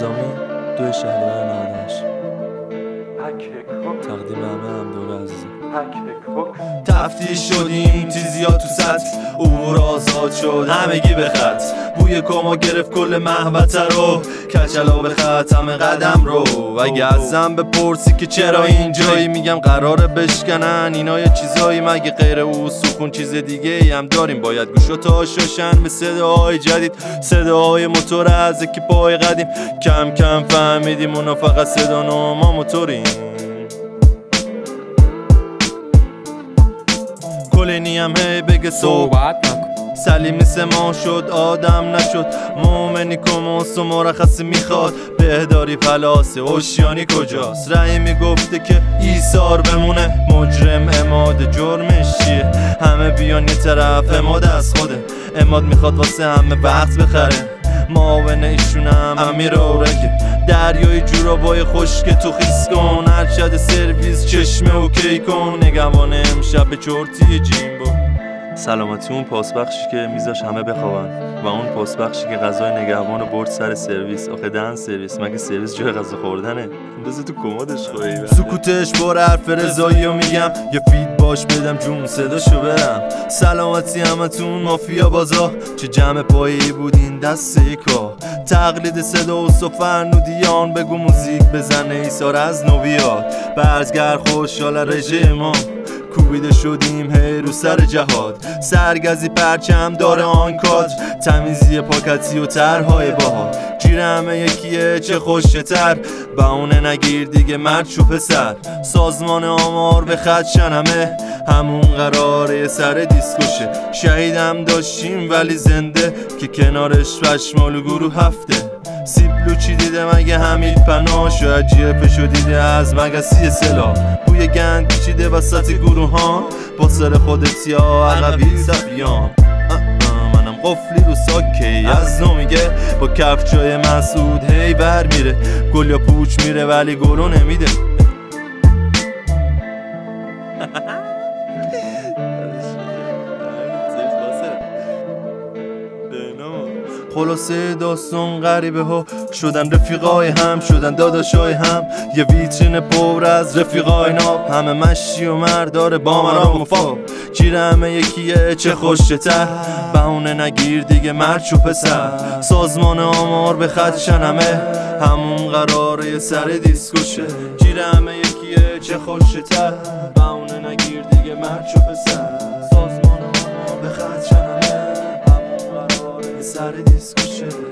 نظامی 2 شهریور 98. تقدیم همه هم دوره عزیزم. تفتیش شدیم تیزیات تو سطل، عبور آزاد شد همگی به خط، بوی کما گرفت کل محوطه رو، کچلا به خط همه قدم رو. اگه ازم بپرسی که چرا اینجایی، میگم قراره بشکنن اینا یه چیزایی، مگه غیر او سکون چیز دیگه ای هم داریم؟ باید گوشا شاشن به صداهای جدید، صداهای موتور از اکیپای قدیم. کم کم فهمیدیم اونا فقط صدا و ما موتوریم. کلینی هم هی بگه صحبت نکن، سلیم نیست ما شد آدم نشد، مومنی کموس و مرخصی میخواد، بهداری پلاس اوشیانی کجاست؟ رحیمی گفته که ایثار بمونه، مجرم اماد جرمش چیه؟ همه بیان یه طرف، اماد از خوده، اماد میخواد واسه همه وقت بخره، معاون ایشونم امیر اورکه، دریای جورابای خشک تو خیس کن، ارشد سرویس چشمه اوکی کن، نگهبان امشب به چرتی جیمبو. سلامتی اون پاسبخشی که میذاش همه بخوابن و اون پاسبخشی که غذای نگهبان رو برد سر سرویس. آخه دهن سرویس، مگه سرویس جای غذا خوردنه؟ بذار تو کمدش خوری. سکوتش پر حرف رضایی رو میگم، یه فید باش بدم جون صداشو برم. سلامتی همتون مافیا بازا، چه جمع پایی بودین دست یکا، تقلید صدا و فرنودیان، بگو موزیک بزنه ایثار از نویات، برزگر خوشحال رژیم کوبیده شدیم هی رو سر جهاد، سرگزی پرچم داره آن کادر، تمیزی پاکتی و طرحهای باحال، گیر همه یکیه چه خوشه تر، بهونه نگیر دیگه مرد شو پسر، سازمان آمار به خط شنمه، همون قراره سر دیسکوشه، شهیدم داشتیم ولی زنده، که کنارش پشمال و گروه هفته، سیبلو چی دیده مگه حمید پناه، شاید جیفشو دیده از مگسی سلاح، بوی گند پیچیده وسط گروهان، با سر خودت یا عقبی سفیان، منم قفلی رو ساکی از نو میگه، با کفچای مسعود هی بر میره، گل یا پوچ میره ولی گلو نمیده. خلاصه داستان غریبه ها شدن، رفیقای هم شدن داداشای هم، یه ویترین پر از رفیقای ناب، همه مشی و مرداره با من و مفا، گیر همه یکیه چه خوشه تر، بهونه نگیر دیگه مرد شو پسر، سازمان آمار به خط شنمه، همون قراره سر دیسکوشه، گیر همه یکیه چه خوشه تر، بهونه نگیر دیگه مرد شو پسر، سازمان آمار به خط شنمه، همون قراره سر دیسکوشه.